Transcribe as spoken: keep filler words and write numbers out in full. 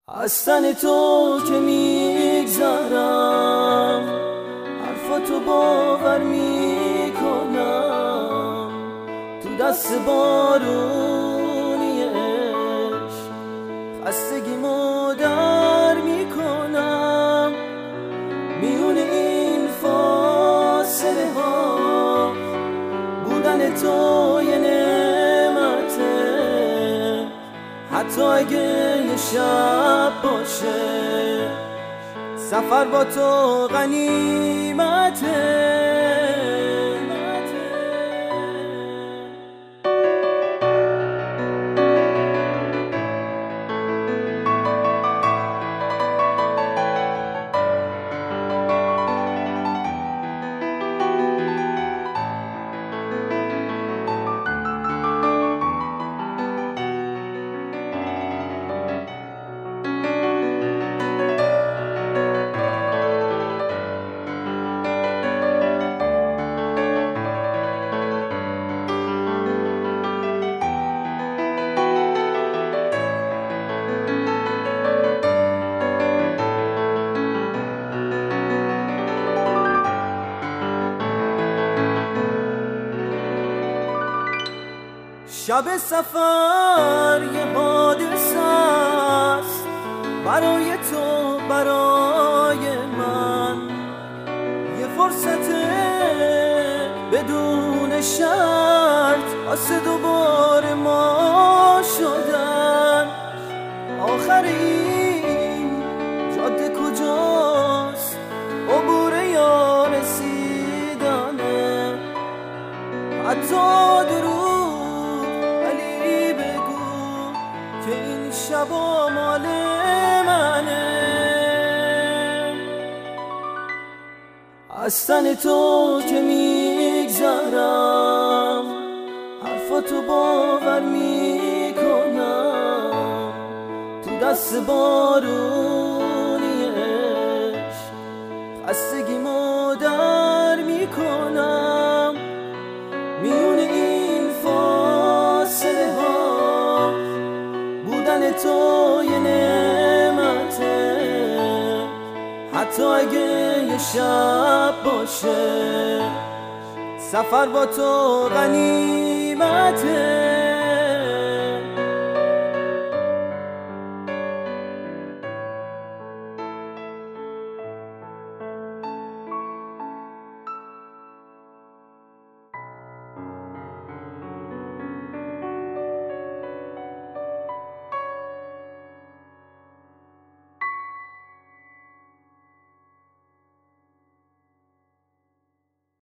از تن تو که میگذرم حرفاتو باور میکنم، تو دست بارونی عشق خستگیمو در میکنم، میون این فاصله ها بودن تو یه نعمته، حتی اگه یه شب باشه سفر با تو غنیمته. شب سفر یه حادثه است برای تو، برای من یه فرصته بدون شرط واسه دوباره ما شدن. آخر این جاده کجاست؟ عبور یا رسیدنه؟ حتی درو که این شبا مال منه. از تن تو که میگذرم حرفاتو باور میکنم، تو دست بارونی عشق خستگیمو در میکنم، میون این فاصله ها بودن تو یه نعمته، حتی اگه یه شب باشه سفر با تو غنیمته.